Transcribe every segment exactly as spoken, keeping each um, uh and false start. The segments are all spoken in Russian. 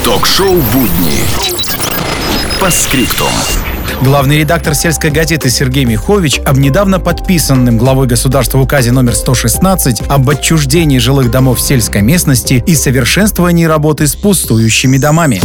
Ток-шоу «Будни». По скриптум. Главный редактор «Сельской газеты» Сергей Михович об недавно подписанном главой государства указе номер сто шестнадцать об отчуждении жилых домов в сельской местности и совершенствовании работы с пустующими домами.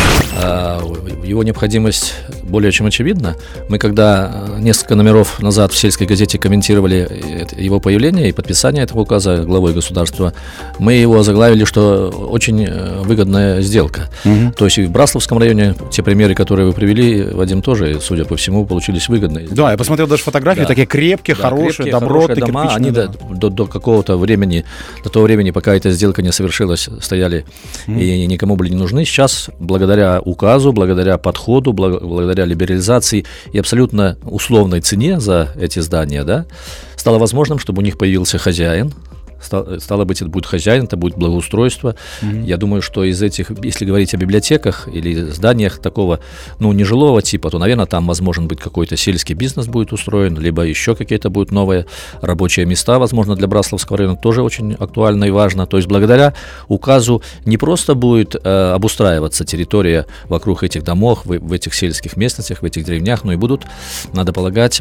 Его необходимость более чем очевидна. Мы когда несколько номеров назад в «Сельской газете» комментировали его появление и подписание этого указа главой государства, мы его заглавили, что очень выгодная сделка. Угу. То есть и в Брасловском районе те примеры, которые вы привели, Вадим, тоже, судя по всему, получились выгодные. Да, я посмотрел даже фотографии, да. Такие крепкие, да, хорошие, крепкие, добротные хорошие дома. Они до, до, до какого-то времени, до того времени, пока эта сделка не совершилась, стояли угу. и никому были не нужны. Сейчас, благодаря указу, благодаря подходу, благодаря либерализации и абсолютно условной цене за эти здания, да, стало возможным, чтобы у них появился хозяин. Стало быть, это будет хозяин, это будет благоустройство. Mm-hmm. Я думаю, что из этих, если говорить о библиотеках или зданиях такого, ну, нежилого типа, то, наверное, там возможен быть какой-то сельский бизнес будет устроен, либо еще какие-то будут новые рабочие места, возможно, для Брасловского района, тоже очень актуально и важно. То есть, благодаря указу не просто будет э, обустраиваться территория вокруг этих домов, в, в этих сельских местностях, в этих деревнях, но и будут, надо полагать,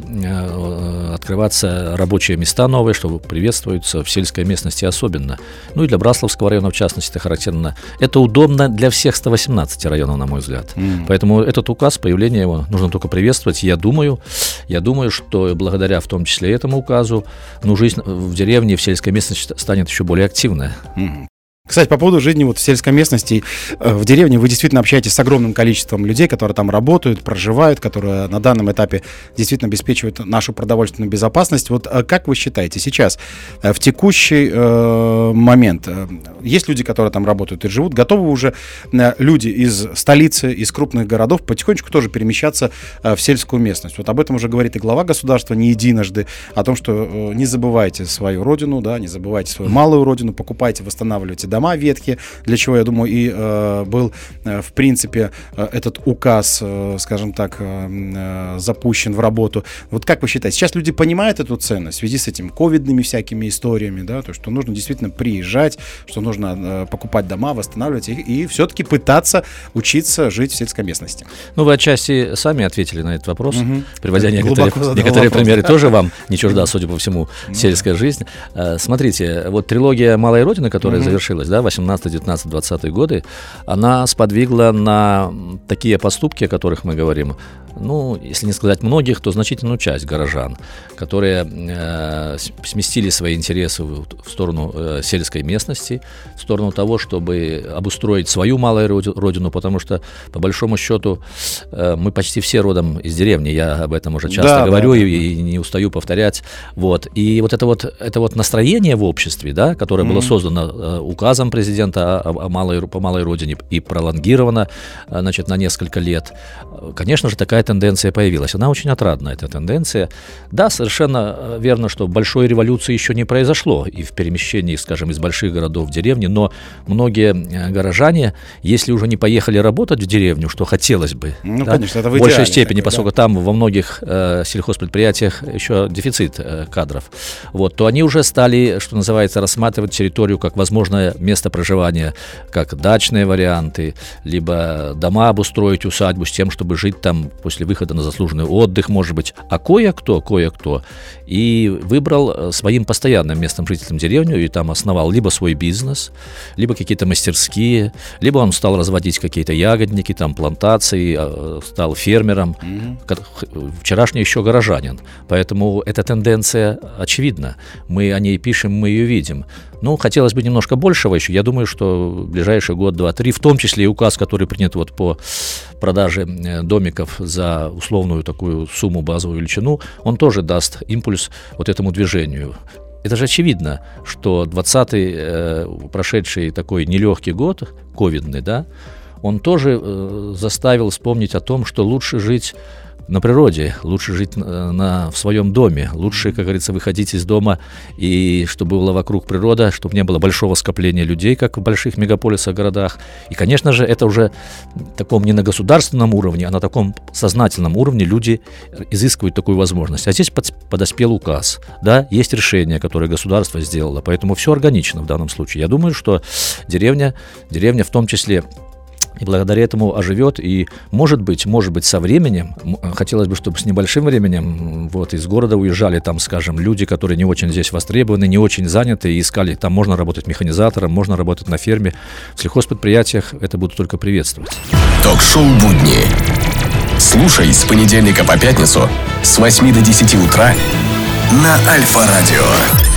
э, открываться рабочие места новые, что приветствуются в сельской местности. местности особенно. Ну и для Брасловского района, в частности, это характерно. Это удобно для всех ста восемнадцати районов, на мой взгляд. Mm. Поэтому этот указ, появление его, нужно только приветствовать. Я думаю, я думаю, что благодаря в том числе этому указу, ну, жизнь в деревне, в сельской местности станет еще более активной. Mm. Кстати, по поводу жизни вот в сельской местности, в деревне, вы действительно общаетесь с огромным количеством людей, которые там работают, проживают, которые на данном этапе действительно обеспечивают нашу продовольственную безопасность. Вот как вы считаете, сейчас, в текущий э, момент, есть люди, которые там работают и живут, готовы уже люди из столицы, из крупных городов потихонечку тоже перемещаться в сельскую местность? Вот об этом уже говорит и глава государства не единожды, о том, что не забывайте свою родину, да, не забывайте свою малую родину, покупайте, восстанавливайте дома ветхие, для чего, я думаю, и э, был, э, в принципе, э, этот указ, э, скажем так, э, запущен в работу. Вот как вы считаете, сейчас люди понимают эту ценность в связи с этими ковидными всякими историями, да, то, что нужно действительно приезжать, что нужно э, покупать дома, восстанавливать их и все-таки пытаться учиться жить в сельской местности? Ну, вы отчасти сами ответили на этот вопрос, угу. приводя это некоторые, некоторые примеры, тоже вам не чужда, судя по всему, сельская жизнь. Смотрите, вот трилогия «Малая Родина», которая угу. завершилась, да, восемнадцатый, девятнадцатый, двадцатый годы, она сподвигла на такие поступки, о которых мы говорим, ну, если не сказать многих, то значительную часть горожан, которые э, сместили свои интересы в, в сторону э, сельской местности, в сторону того, чтобы обустроить свою малую родину, потому что, по большому счету, э, мы почти все родом из деревни, я об этом уже часто да, говорю да, и, да. и не устаю повторять. Вот. И вот это вот, это вот настроение в обществе, да, которое mm-hmm. было создано э, указом президента о, о малой, по малой родине и пролонгировано, э, значит, на несколько лет, конечно же, такая тенденция появилась. Она очень отрадна, эта тенденция. Да, совершенно верно, что большой революции еще не произошло и в перемещении, скажем, из больших городов в деревни, но многие горожане, если уже не поехали работать в деревню, что хотелось бы, ну, да, конечно, это в, в большей степени, такой, поскольку да. там во многих э, сельхозпредприятиях еще дефицит э, кадров, вот, то они уже стали, что называется, рассматривать территорию как возможное место проживания, как дачные варианты, либо дома обустроить, усадьбу с тем, чтобы жить там после выхода на заслуженный отдых, может быть, а кое-кто, кое-кто и выбрал своим постоянным местом жителем деревню и там основал либо свой бизнес, либо какие-то мастерские, либо он стал разводить какие-то ягодники, там, плантации, стал фермером, mm-hmm. вчерашний еще горожанин. Поэтому эта тенденция очевидна. Мы о ней пишем, мы ее видим. Ну, хотелось бы немножко большего еще. Я думаю, что в ближайший год, два, три, в том числе и указ, который принят вот по продаже домиков за условную такую сумму, базовую величину, он тоже даст импульс вот этому движению. Это же очевидно, что двадцатый, э, прошедший такой нелегкий год, ковидный, да, он тоже э, заставил вспомнить о том, что лучше жить на природе, лучше жить на, на, в своем доме, лучше, как говорится, выходить из дома, и чтобы была вокруг природа, чтобы не было большого скопления людей, как в больших мегаполисах, городах. И, конечно же, это уже таком не на государственном уровне, а на таком сознательном уровне люди изыскивают такую возможность. А здесь под, подоспел указ, да, есть решение, которое государство сделало, поэтому все органично в данном случае. Я думаю, что деревня, деревня в том числе И благодаря этому оживет, и, может быть, может быть, со временем, хотелось бы, чтобы с небольшим временем вот, из города уезжали, там, скажем, люди, которые не очень здесь востребованы, не очень заняты, и искали, там можно работать механизатором, можно работать на ферме. В сельхозпредприятиях это будут только приветствовать. Ток-шоу «Будни». Слушай с понедельника по пятницу с восьми до десяти утра на Альфа-радио.